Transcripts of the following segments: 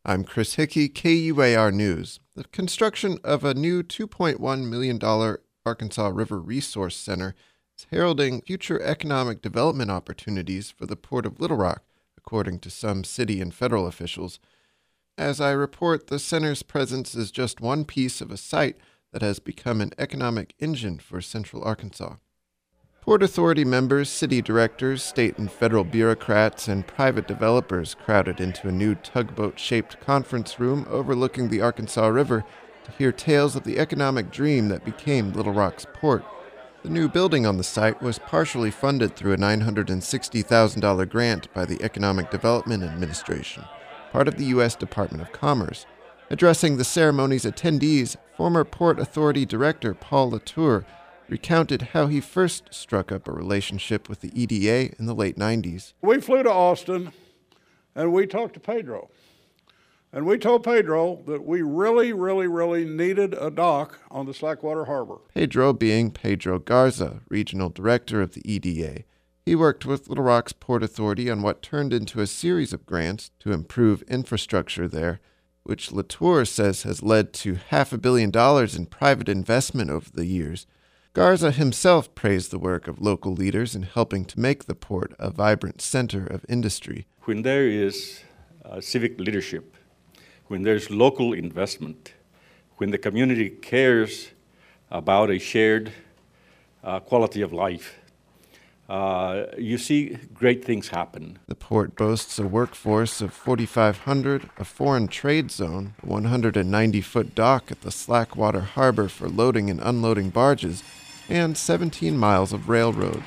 I'm Chris Hickey, KUAR News. The construction of a new $2.1 million Arkansas River Resource Center is heralding future economic development opportunities for the Port of Little Rock, according to some city and federal officials. As I report, the center's presence is just one piece of a site that has become an economic engine for Central Arkansas. Port Authority members, city directors, state and federal bureaucrats, and private developers crowded into a new tugboat-shaped conference room overlooking the Arkansas River to hear tales of the economic dream that became Little Rock's port. The new building on the site was partially funded through a $960,000 grant by the Economic Development Administration, part of the U.S. Department of Commerce. Addressing the ceremony's attendees, former Port Authority Director Paul Latour recounted how he first struck up a relationship with the EDA in the late 90s. We flew to Austin and we talked to Pedro. And we told Pedro that we really needed a dock on the Slackwater Harbor. Pedro being Pedro Garza, Regional Director of the EDA. He worked with Little Rock's Port Authority on what turned into a series of grants to improve infrastructure there, which Latour says has led to $500 million in private investment over the years. Garza himself praised the work of local leaders in helping to make the port a vibrant center of industry. When there is civic leadership, when there's local investment, when the community cares about a shared quality of life, you see great things happen. The port boasts a workforce of 4,500, a foreign trade zone, a 190-foot dock at the Slackwater Harbor for loading and unloading barges, and 17 miles of railroad.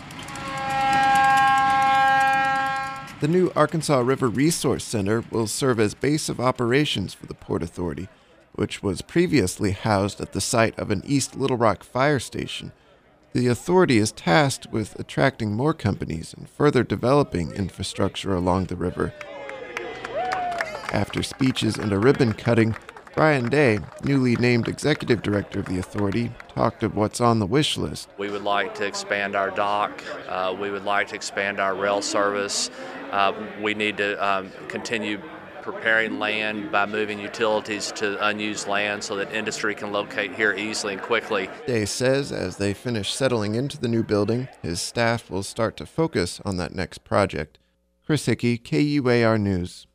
The new Arkansas River Resource Center will serve as base of operations for the Port Authority, which was previously housed at the site of an East Little Rock fire station. The authority is tasked with attracting more companies and further developing infrastructure along the river. After speeches and a ribbon cutting, Brian Day, newly named executive director of the authority, talked of what's on the wish list. We would like to expand our dock. We would like to expand our rail service. We need to continue preparing land by moving utilities to unused land so that industry can locate here easily and quickly. Day says as they finish settling into the new building, his staff will start to focus on that next project. Chris Hickey, KUAR News.